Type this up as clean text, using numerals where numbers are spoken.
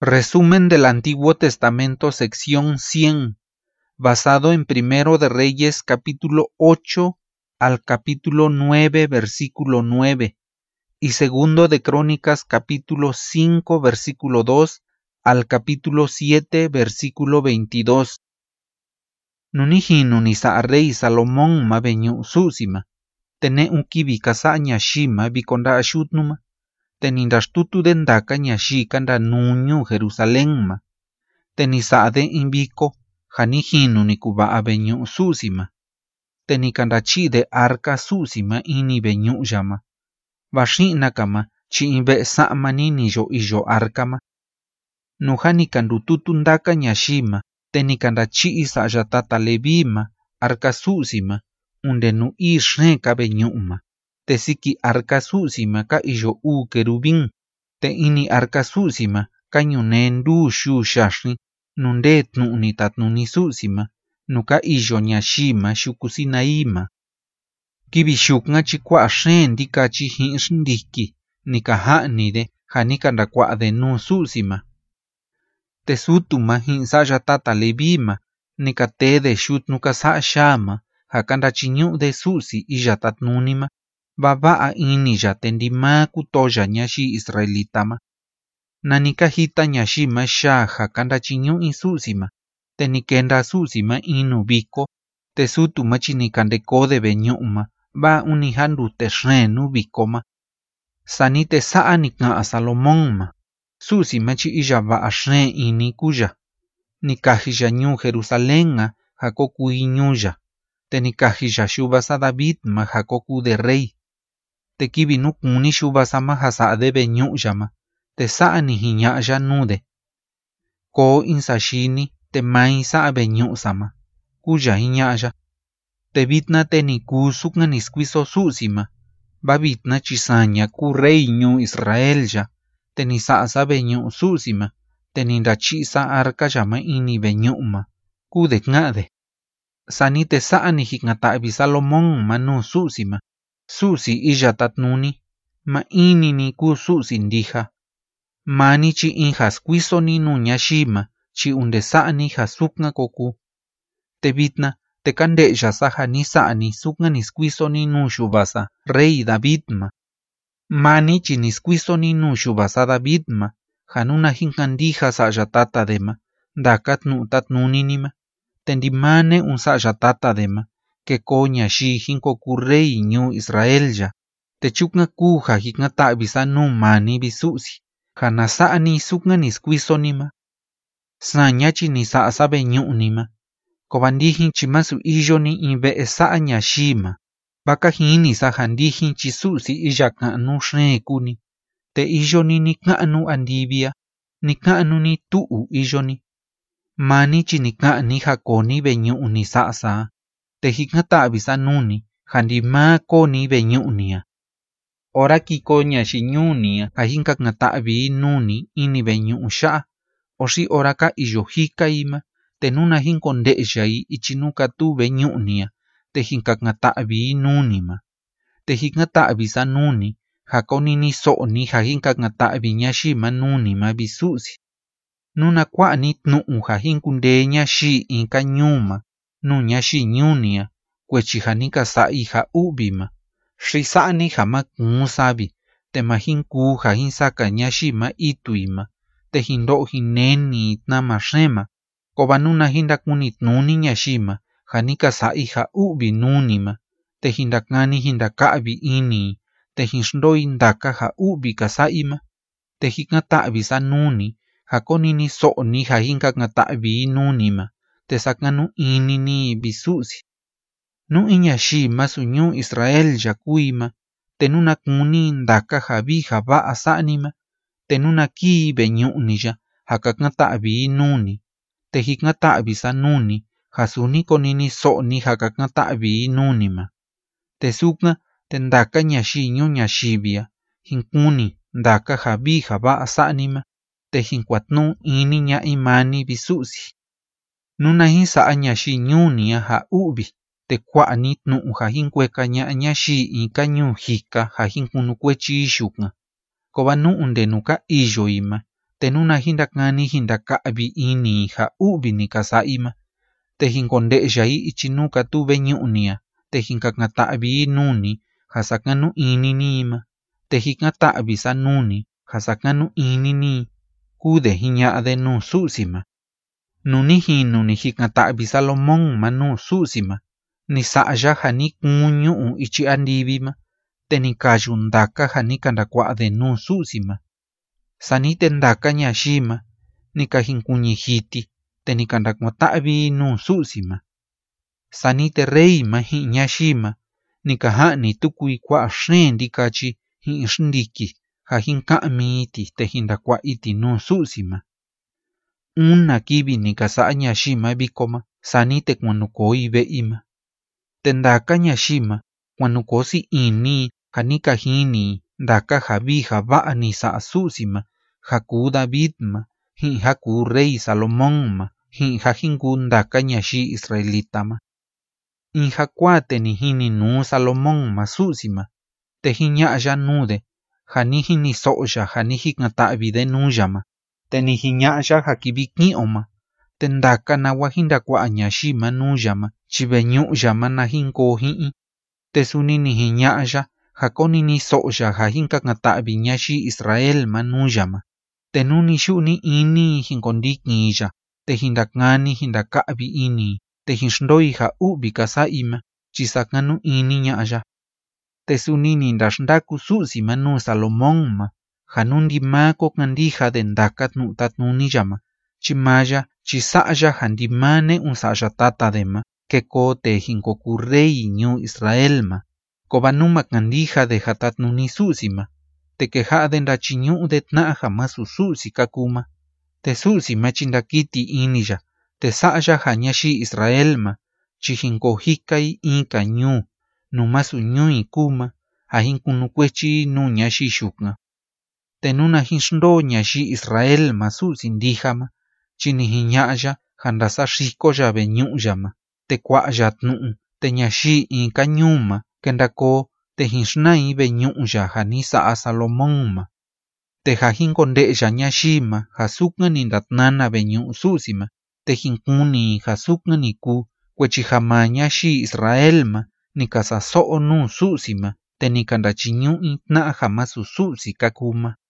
Resumen del Antiguo Testamento, sección 100, basado en Primero de Reyes, capítulo 8 al capítulo 9, versículo 9, y Segundo de Crónicas, capítulo 5, versículo 2 al capítulo 7, versículo 22. Nunihinu ni sa rey Salomón ma beñu susima, tene un kibi kasa nyashima bikonda ashutnuma, tenindastutu dendaka nyashika nda nuñu Jerusalén ma, tenisade inbiko, hanihinu ni kuba beñu susima, tenikandachi de arca susima ini beñu llama, bashina kama chi inbe sama ni yo ijo arkama, nuhani kandututu ndaka nyashima, tenikandachi isa yatata levima, arca susima, unde nu ishrenka beñuma, te siki arca susima ka ijo u kerubin, te ini arca susima ka nyunendu shu shashni, nunde tnuni tatnuni susima, nuka ijo nyashima shukusinaima. Kibishuknga chikwa shen dika chihin shndiki, nika hanide, hanika ndakwa de nu susima. Te sutuma hinsa yatata levima, nika te de shut nuka sa shama, hakanda chinyu de susi y yatatnunima, baba ini yatendima kutoya nyashi israelitama. Nanika hita nyashima sha hakanda chinyu insusima, tenikenda susima inu biko, te sutuma chinikandeko de benyuma, ba unihandu te shrenu bikoma. Sanite saa nika Salomón susima chi iyaba ashre ini kuya. Nikahija nyu Jerusalén hakoku iñuya. Tenikahija shubasa David ma hakoku de rey. Te kibinu kuni shubasa ma hasa de benyuyama. Te saa ni hiñaya nude. Ko insashini te mai saa benyusama. Kuya hiñaya. Te bitna te nikusukna nisquiso susima. Ba bitna chisaña ku rey nyu Israel ya. Te nisasa benyu susima. Te nindachisa arca llama ini benyuma. Kude ngade. Sani te saa ni hikngatabi Salomón manu susima. Susi iya tatnuni. Ma ini ni ku susi ndija. Mani chi injas kuiso ni nuñashima. Chi unde saa ni hasukna koku. Te bitna. Te kande ya saja ni saa ni sukna nisquiso ni nushubasa. Rey David ma. Mani chi nisquiso ni nushubasa David ma. Hanuna hinkandija sa yatata dema. Dakat nu tatnuninima. Tendimane un sa yatata dema. Que coña shi hinkoku rey nyu Israel ya. Te chukna kuja hiknata bisa nu mani bisusi. Hanasa ni sukna nisquiso nima. Saña chi ni sa sabe nima. Kobandihin chimasu iyo ni inbe esa nyashima. Baka hini sa handihin chisusi iyaka nu kuni. Te iyo ni nikanu andibia. Nikanu ni tuu iyo ni. Mani chi nikani hakoni benyu ni sa. Te hiknata bisa nuni. Handima koni benyu niya. Ora kiko nyashinyunia. Hahinkak natabi nuni ini benyu sha. Oshi oraka iyo hika ima. Te nuna hinkonde jai ichinuka tu benyunia, te hinkakngatabi nunima. Te hinkatabi sa nuni, hakoni ni so ni hahinkakngatabi nyashima nunima bisusi. Nuna kwa ni tnuu hahinkunde nyashi inka nyuma, nu nyashi nyunia, kwechi hanika sa iha ubima. Shisa ni hama kunsabi, te mahinku hahinsaka nyashima ituima, te hindo hineni itnama shema. Kobanuna hindakuni nuni nyashima, hanika sa iha ubi nunima, te hindakani hindakabi ini, te hisndoi ndaka ha ubi kasaima, te hikngatabi sa nuni, hakoni ni so ni hahinkakngatabi nunima, te sakanu ini ni bisusi. Nu inyashima sunyu Israel yakuima, te nuna kuni ndaka habi haba asanima, te nuna ki benyuniya, hakakngatabi nuni. Te hikngatabi sa nuni, hasuni konini so ni hakakngatabi nunima. Te sukna, te ndaka nyashi nyu nyashibia, hinkuni, ndaka habi haba asanima, te hinkwatnu ini nya imani bisusi. Nuna hinsa nyashi nyunia ha ubi, te kwa nitnu hahinkweka nya nyashi inka nyu hika hahinkunukwechi ishukna. Kobanu unde nuka iyo ima, tenuna hindakani hindaka'vi ini ja u'vi nikasa'i ma, te jinkonde'ya'i ichi nuu katu ve'e ñu'u-ni'a, te jinkakata'vi nuni ja sakanu ini ma, te jikata'vi sa nuni ja sakanu ini kude jiña'ade nuu Su'si ma. Nu ni jinu ni jikata'vi Salomón ma nuu Su'si ma, ni sa'ya ja ni kuun ñu'u ichi andivi ma, te ni kayu ndaka ja ni kandakua'ade nuu Su'si ma. Sani te ndaka ñaxi ma, ni kajinkuñi jiti, te ni kandakuata'vi nuu Su'si ma. Sani te rey ma ji'in ñaxi ma, ni kaja'ni tukui kua'a xeen ndikachi ji'in xndiki ja jinka'miti te jindakua'iti nuu Su'si ma. Una kivi ni kasa'a ñaxi ma viko ma, sani te kuanukoi ve'i ma. Te ndaka ñaxi ma, kuanukosi ini ja ni kajini ndaka ja vi ja va'a ni sa'a Su'si ma, ja kuu David ma, ji'in ja kuu rey Salomón ma, ji'in ja jinkuu ndaka ñaxi Israelita ma. In ja kuaa te ni jini nuu Salomón ma Su'si ma, te jiña'ya nuude ja ni jiniso'ya ja ni jikata'vide nuuya ma, te ni jiña'ya ja kivi ki'o ma, te ndaka nawa jindakua'a ñaxi ma nuuya ma chi ve'e ñu'ya ma na jinkoo ji'in, te suni ni jiña'ya ja koniniso'ya ja jinkakata'vi ñaxi Israel ma nuuya ma, te nu ni xu'ni ini jinkondikinya, te jindakani jindaka'vi ini, te jinxndoi ja u'vi kasa'i ma chi sakanu ini ña'ya. Te suni ni ndaxndaku Su'si ma nuu Salomón ma, ja nu ndimaa kokandijade ndaka tnu'u tatnuniya ma, chi maya chi sa'ya ja ndimaa ne'un sa'ya tatade ma kekoo te jinkokuu rey ñuu Israel ma, kova numa kandijade ja tatnuni Su'si ma, te keja'ade ndachiñu'ude tna'a ja masu Su'si kakuu ma, te Su'si ma chi ndakiti iniya, te sa'ya ja ñaxi Israel ma chi jinkoo jika'i inka ñuu nu masu ñu'i kuu ma ja jinkunukuechi nuu ñaxi yuka. Te nuna jinxndoo ñaxi Israel ma Su'si ndija ma, chi ni jiña'ya ja ndasaxikoya ve'e ñu'ya ma, te kua'ya tnu'u te ñaxi inka ñuu ma kendakoo te jinxna'i ve'e ñu'ya ja ni sa'a Salomón ma. Te ja jinkonde'ya ñaxi ma ja sukan ni ndatnana ve'e ñu'u Su'si ma, te jinkuni ja sukan ni kuu kuechi ja maa ñaxi Israel ma ni kasaso'o nuu Su'si ma, te ni kandachiñu'i tna'a ja masu Su'si kakuu ma.